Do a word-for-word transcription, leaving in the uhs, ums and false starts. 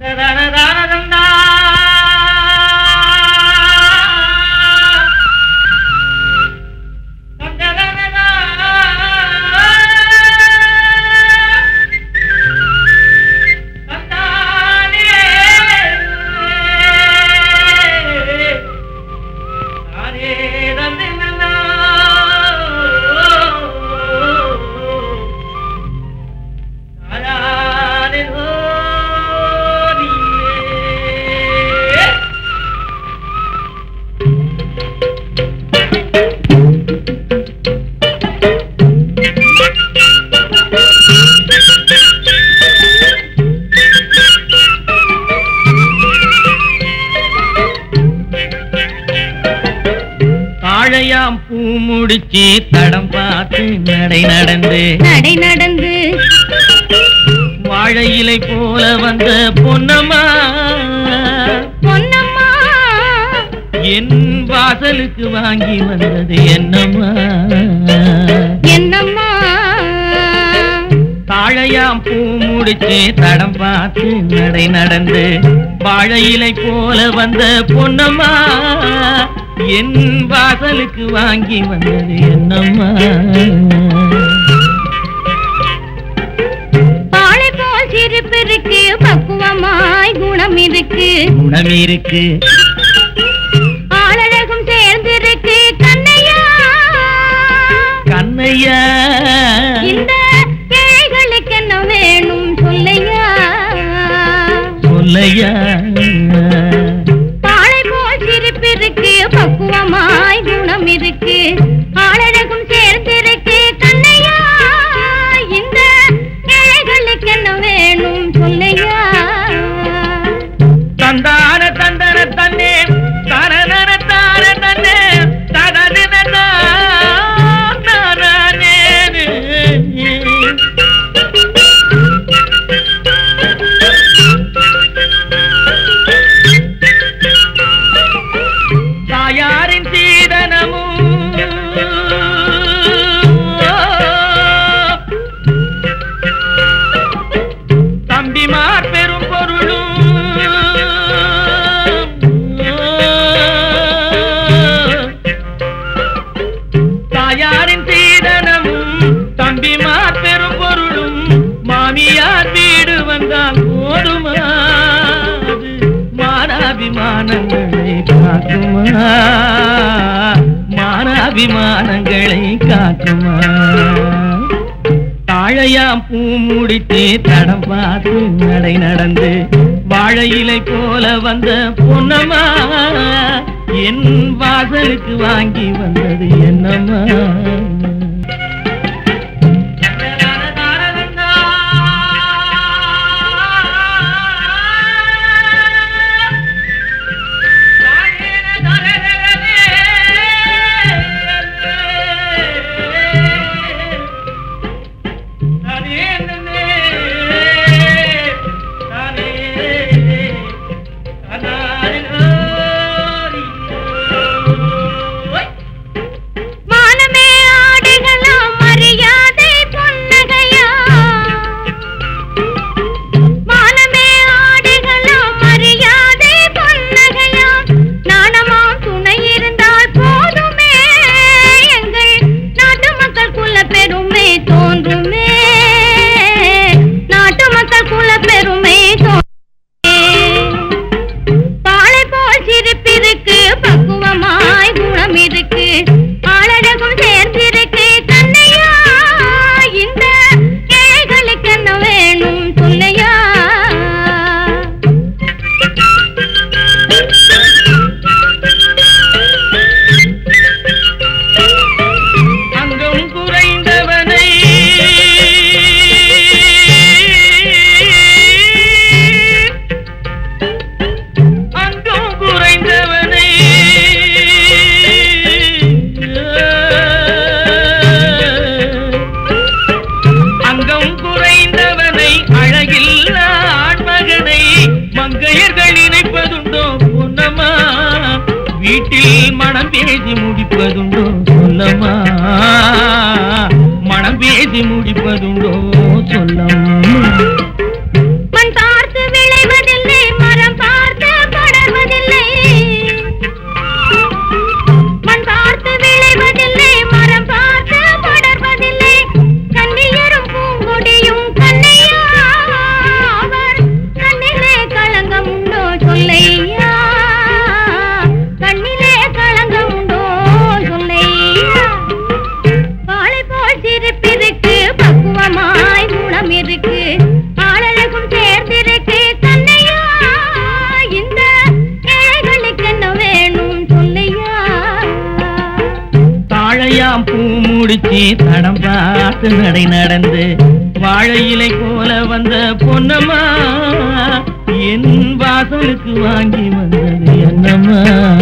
தாழையாம் பூ முடிச்சு தடம் பார்த்து நடை நடந்து நடை நடந்து வாழை இலை போல வந்த பொன்னம்மா பொன்னம்மா என் வாசலுக்கு வாங்கி வந்தது என்னம்மா என்னம்மா தாழையாம் பூ முடிச்சு தடம் பார்த்து நடை நடந்து வாழை இலை போல வந்த பொன்னம்மா என் வாசலுக்கு வாங்கி வந்தது என்னம்மா பாலை போல் சிரிப்பு இருக்கு பக்குவமாய் குணம் இருக்கு குணம் இருக்கு ஆளழகும் சேர்ந்திருக்கு கண்ணையா கண்ணையா இந்த ஏழைகளுக்கு என்ன வேணும் சொல்லையா சொல்லையா பக்குவமாய் குணம் இருக்கு ஆளழகும் சேர்ந்திருக்கு கண்ணையா இந்த ஏழைகளுக்கு என்ன வேணும் சொல்லையா தந்தான தந்தன தன்னே தரநர தார தன்னே தரநன தாரனே தாயாரின் சீதனமும் தம்பிமார் பெரும் பொருளும் தாயாரின் சீதனமும் தம்பிமார் பெரும் பொருளும் மாமியார் வீடு வந்தால் போதுமா மானாபிமானங்களை காக்குமா மானாபிமானங்களை காக்குமா தாழையாம் பூ முடித்து தடம் பார்த்து நடை நடந்து வாழை இலை போல வந்த பொன்னம்மா என் வாசலுக்கு வாங்கி வந்தது என்னம்மா மானமே ஆடு முடிச்சு தடம் பார்த்து நடை நடந்து வாழை இலை போல வந்த பொன்னம்மா என் வாசலுக்கு வாங்கி வந்தது என்னம்மா